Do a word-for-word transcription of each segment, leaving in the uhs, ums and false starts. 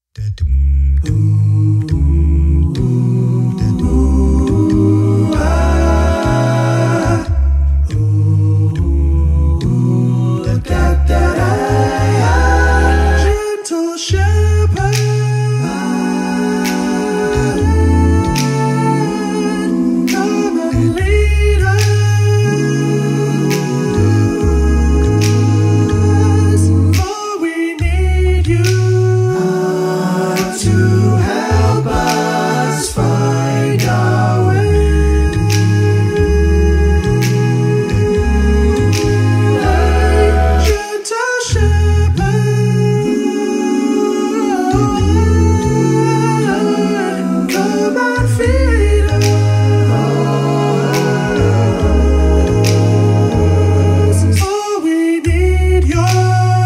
Gentle shepherd, come and lead us, for we need you to help us find our way. Gentle shepherd, come and feed us, for we need your,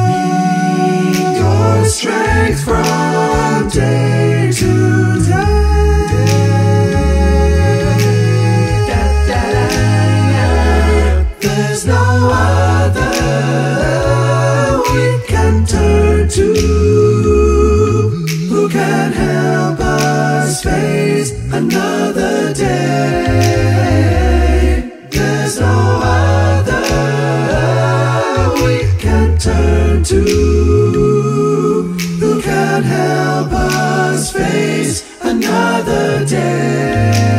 your strength from day to day. There's no other we can turn to who can help us face another day. There's no other we can turn to who can help us face another day.